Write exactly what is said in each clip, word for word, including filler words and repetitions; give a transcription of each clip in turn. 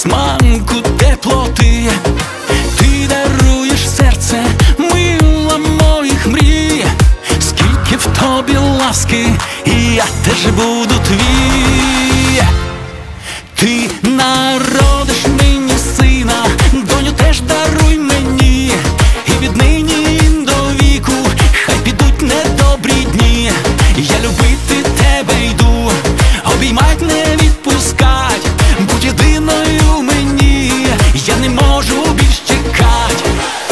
сманку теплоти. Ти даруєш серце, мила моїх мрій. Скільки в тобі ласки, і я теж буду твій. Ти народиш мені сина, доню теж даруй мені. І віднині до віку хай підуть недобрі дні. Я любити тебе йду, обіймать не відпускать. Будь єдиною мені, я не можу більш чекать.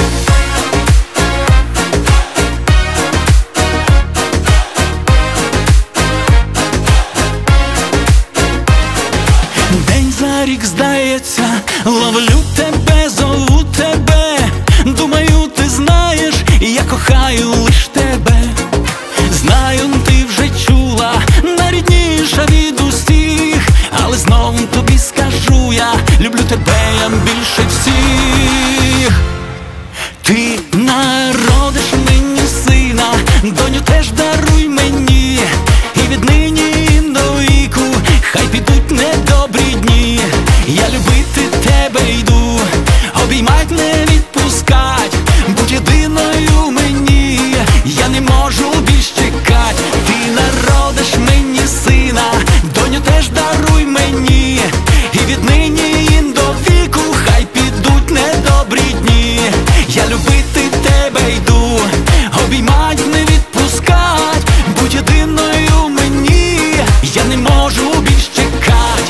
День за рік здається, ловлю тебе, зову тебе. Думаю, ти знаєш, я кохаю лиш тебе. Знаю, ти вже чула, найрідніша від усіх. Але знову тобі скажу я, люблю тебе я більше всіх. Ти народиш мені сина, доню теж даруй мені. І віднині до віку хай підуть недобрі дні. Я любити тебе йду, обіймать не відпускать. Будь єдиною мені, я не можу більш чекать. Ти народиш мені сина, доню теж даруй мені. І віднині до віку хай підуть недобрі дні. Я любити тебе йду, обіймать не відпускать. Будь єдиною мені, я не можу більш чекать.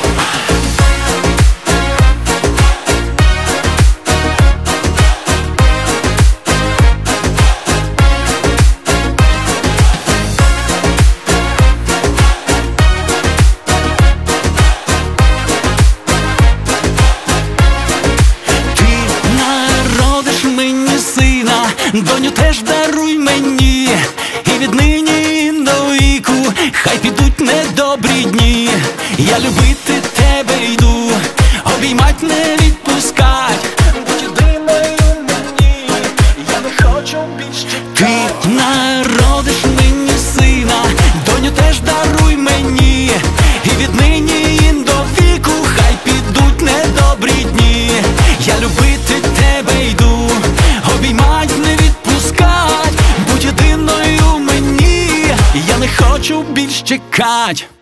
Доню теж даруй мені, і віднині до віку хай підуть недобрі дні. Я любити тебе йду, обіймать не відпускать. Будь єдиною мені, я не хочу більш чекати. Ти народиш мені сина, доню теж даруй мені. І віднині до віку хай підуть недобрі дні. Я любити тебе йду, обіймать не відпускать. Будь єдиною мені, я не хочу більш чекать.